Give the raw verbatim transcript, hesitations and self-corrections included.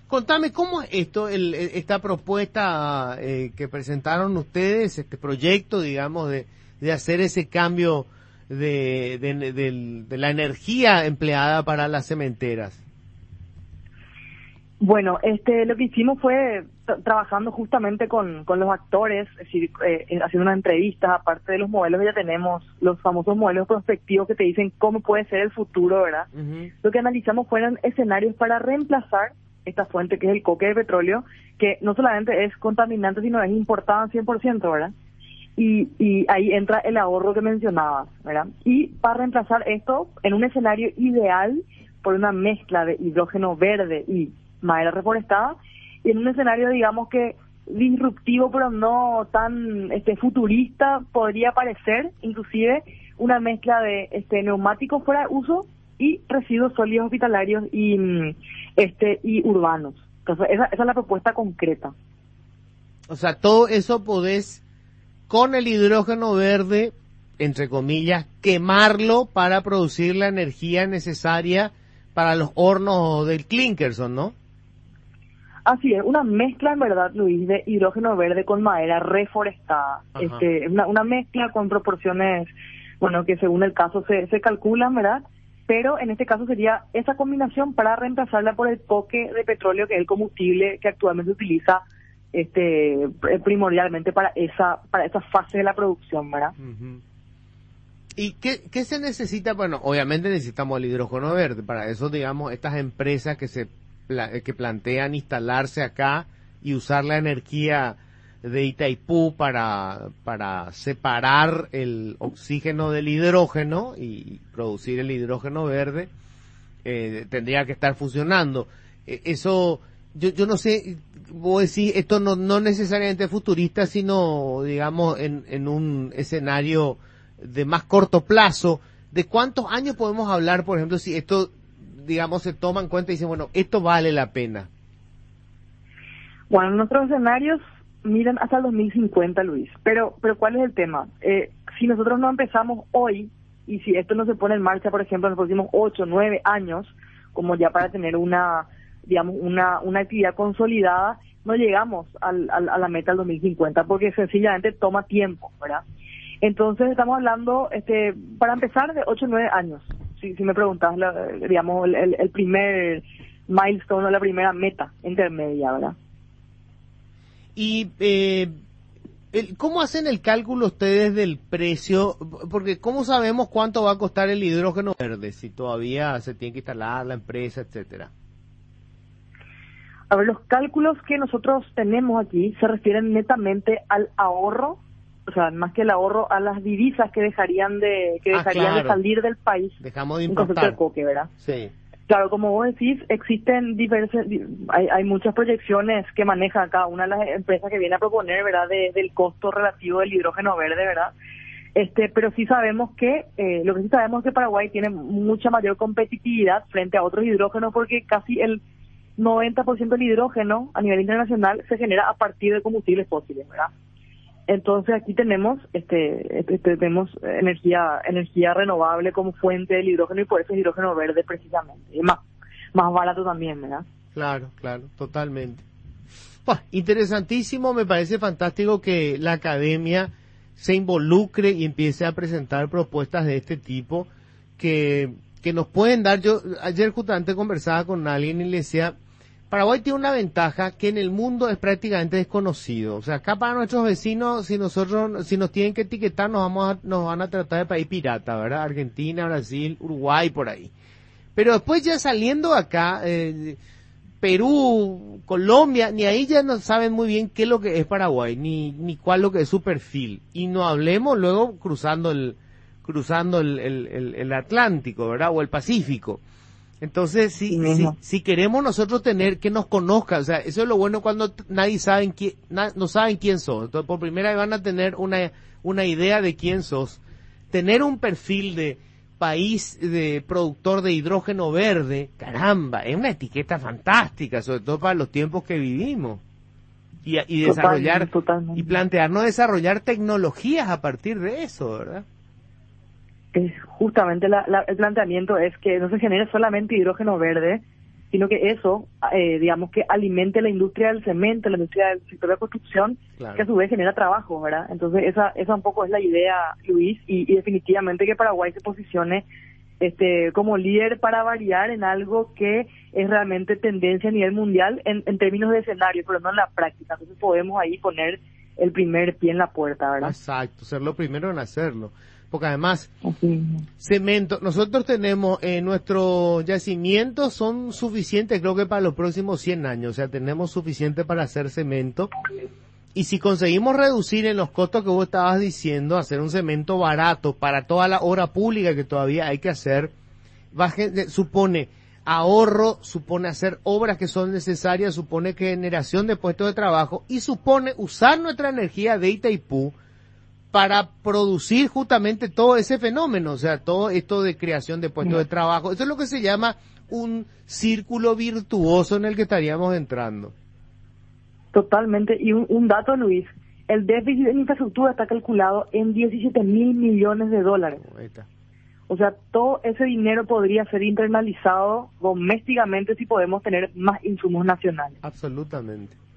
Contame, ¿cómo es esto, el, esta propuesta eh, que presentaron ustedes, este proyecto, digamos, de, de hacer ese cambio de, de, de, de la energía empleada para las cementeras? Bueno, este, lo que hicimos fue tra- trabajando justamente con, con los actores, es decir, eh, haciendo unas entrevistas, aparte de los modelos que ya tenemos, los famosos modelos prospectivos que te dicen cómo puede ser el futuro, ¿verdad? Uh-huh. Lo que analizamos fueron escenarios para reemplazar esta fuente que es el coque de petróleo, que no solamente es contaminante, sino es importada al cien por ciento, ¿verdad? Y, y ahí entra el ahorro que mencionabas, ¿verdad? Y para reemplazar esto, en un escenario ideal, por una mezcla de hidrógeno verde y madera reforestada, y en un escenario, digamos que disruptivo, pero no tan este futurista, podría parecer inclusive una mezcla de este neumáticos fuera de uso y residuos sólidos hospitalarios y este y urbanos. Entonces esa, esa es la propuesta concreta. O sea, todo eso podés, con el hidrógeno verde, entre comillas, quemarlo para producir la energía necesaria para los hornos del Clinkerson, ¿no? Así es, una mezcla en verdad, Luis, de hidrógeno verde con madera reforestada. Ajá. Este, una, una mezcla con proporciones, bueno, que según el caso se, se calculan, ¿verdad? Pero en este caso sería esa combinación para reemplazarla por el coque de petróleo, que es el combustible que actualmente se utiliza este primordialmente para esa para esa fase de la producción, ¿verdad? Uh-huh. ¿Y qué, qué se necesita? Bueno, obviamente necesitamos el hidrógeno verde. Para eso, digamos, estas empresas que se que plantean instalarse acá y usar la energía de Itaipú para para separar el oxígeno del hidrógeno y producir el hidrógeno verde, eh, tendría que estar funcionando. Eh, eso, yo yo no sé, vos decís, esto no no necesariamente futurista, sino, digamos, en, en un escenario de más corto plazo. ¿De cuántos años podemos hablar, por ejemplo, si esto, digamos, se toma en cuenta y dicen, bueno, esto vale la pena? Bueno, nuestros escenarios miran hasta el dos mil cincuenta, Luis. Pero, pero ¿cuál es el tema? Eh, si nosotros no empezamos hoy, y si esto no se pone en marcha, por ejemplo, en los próximos ocho, nueve años, como ya para tener una, digamos, una, una actividad consolidada, no llegamos al, al, a la meta del dos mil cincuenta, porque sencillamente toma tiempo, ¿verdad? Entonces estamos hablando, este, para empezar, de ocho o nueve años. Si, si me preguntas, la, digamos, el, el, el primer milestone o la primera meta intermedia, ¿verdad? Y, eh, el, ¿cómo hacen el cálculo ustedes del precio? Porque ¿cómo sabemos cuánto va a costar el hidrógeno verde si todavía se tiene que instalar la empresa, etcétera? A ver, los cálculos que nosotros tenemos aquí se refieren netamente al ahorro, o sea, más que el ahorro, a las divisas que dejarían de que ah, dejarían claro. de salir del país. Dejamos de importar. En concepto de coque, ¿verdad? Sí. Claro, como vos decís, existen diversas, hay, hay muchas proyecciones que maneja cada una de las empresas que viene a proponer, ¿verdad?, de, del costo relativo del hidrógeno verde, ¿verdad? Este, pero sí sabemos que, eh, lo que sí sabemos es que Paraguay tiene mucha mayor competitividad frente a otros hidrógenos, porque casi el noventa por ciento del hidrógeno a nivel internacional se genera a partir de combustibles fósiles, ¿verdad? Entonces aquí tenemos este, este tenemos energía energía renovable como fuente del hidrógeno, y por eso es hidrógeno verde precisamente, y más más barato también, ¿verdad? Claro, claro, totalmente. Bah, interesantísimo, me parece fantástico que la academia se involucre y empiece a presentar propuestas de este tipo que que nos pueden dar. Yo ayer justamente conversaba con alguien y le decía, Paraguay tiene una ventaja que en el mundo es prácticamente desconocido. O sea, acá para nuestros vecinos, si nosotros, si nos tienen que etiquetar, nos vamos a, nos van a tratar de país pirata, ¿verdad? Argentina, Brasil, Uruguay, por ahí. Pero después ya saliendo acá, eh, Perú, Colombia, ni ahí ya no saben muy bien qué es lo que es Paraguay, ni, ni cuál es lo que es su perfil. Y no hablemos luego cruzando el, cruzando el, el, el, el Atlántico, ¿verdad? O el Pacífico. Entonces, si, si, si queremos nosotros tener que nos conozcan, o sea, eso es lo bueno cuando nadie sabe quién, na, no saben quién sos. Entonces, por primera vez van a tener una, una idea de quién sos. Tener un perfil de país de productor de hidrógeno verde, caramba, es una etiqueta fantástica, sobre todo para los tiempos que vivimos. Y, y desarrollar, totalmente, totalmente. y plantearnos desarrollar tecnologías a partir de eso, ¿verdad? Es justamente la, la, el planteamiento es que no se genere solamente hidrógeno verde, sino que eso, eh, digamos, que alimente la industria del cemento, la industria del sector de la construcción, Claro. que a su vez genera trabajo, ¿verdad? Entonces esa esa un poco es la idea, Luis, y, y definitivamente que Paraguay se posicione este como líder para variar en algo que es realmente tendencia a nivel mundial en, en términos de escenario, pero no en la práctica. Entonces podemos ahí poner el primer pie en la puerta, ¿verdad? Exacto, ser lo primero en hacerlo. Porque además, Así. cemento, nosotros tenemos, eh, nuestros yacimientos son suficientes creo que para los próximos cien años, o sea, tenemos suficiente para hacer cemento. Y si conseguimos reducir en los costos que vos estabas diciendo, hacer un cemento barato para toda la obra pública que todavía hay que hacer, va a gen- supone ahorro, supone hacer obras que son necesarias, supone generación de puestos de trabajo y supone usar nuestra energía de Itaipú para producir justamente todo ese fenómeno, o sea, todo esto de creación de puestos de trabajo. Eso es lo que se llama un círculo virtuoso en el que estaríamos entrando. Totalmente. Y un, un dato, Luis, el déficit en infraestructura está calculado en diecisiete mil millones de dólares. Ahí está. O sea, todo ese dinero podría ser internalizado domésticamente si podemos tener más insumos nacionales. Absolutamente.